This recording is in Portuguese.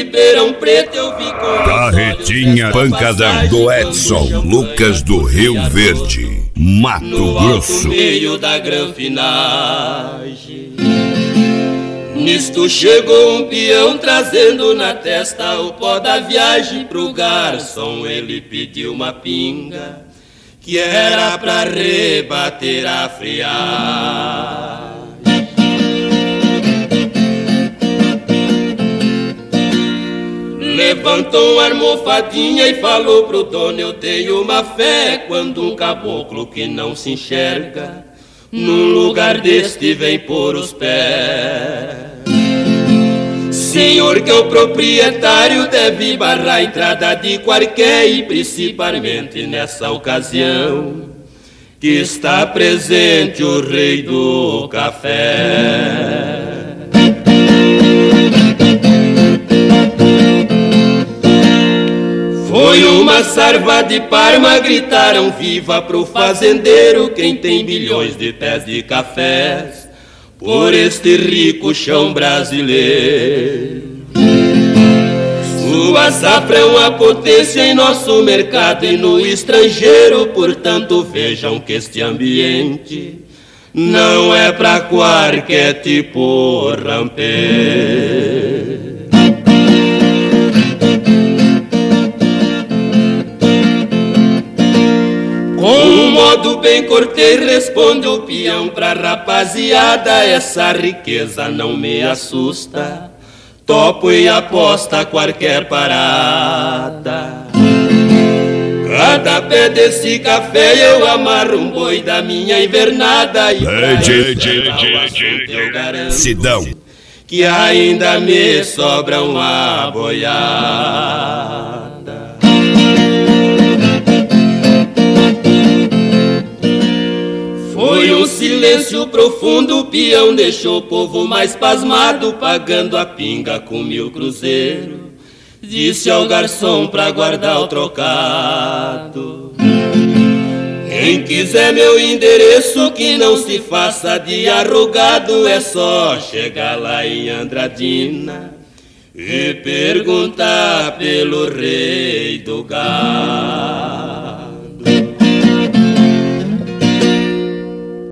Ribeirão Preto eu vi com Carretinha Pancadão do Edson Lucas do Rio Verde, Mato Grosso. No meio da granfinagem, nisto chegou um peão trazendo na testa o pó da viagem. Pro garçom ele pediu uma pinga que era pra rebater a friagem. Levantou uma almofadinha e falou pro dono: eu tenho uma fé quando um caboclo que não se enxerga num lugar deste vem pôr os pés. Senhor que é o proprietário deve barrar a entrada de qualquer, e principalmente nessa ocasião que está presente o rei do café. Foi uma sarva de Parma, gritaram viva pro fazendeiro, quem tem bilhões de pés de cafés por este rico chão brasileiro. Sua safra é uma potência em nosso mercado e no estrangeiro, portanto vejam que este ambiente não é pra qualquer tipo rampeiro. Com um modo bem cortês responde o peão pra rapaziada: essa riqueza não me assusta, topo e aposta qualquer parada. Cada pé desse café eu amarro um boi da minha invernada, e pra eu garanto Sidão que ainda me sobra uma boiada. Foi um silêncio profundo, o peão deixou o povo mais pasmado, pagando a pinga com 1000 cruzeiros. Disse ao garçom pra guardar o trocado: quem quiser meu endereço que não se faça de arrogado, é só chegar lá em Andradina e perguntar pelo rei do gado.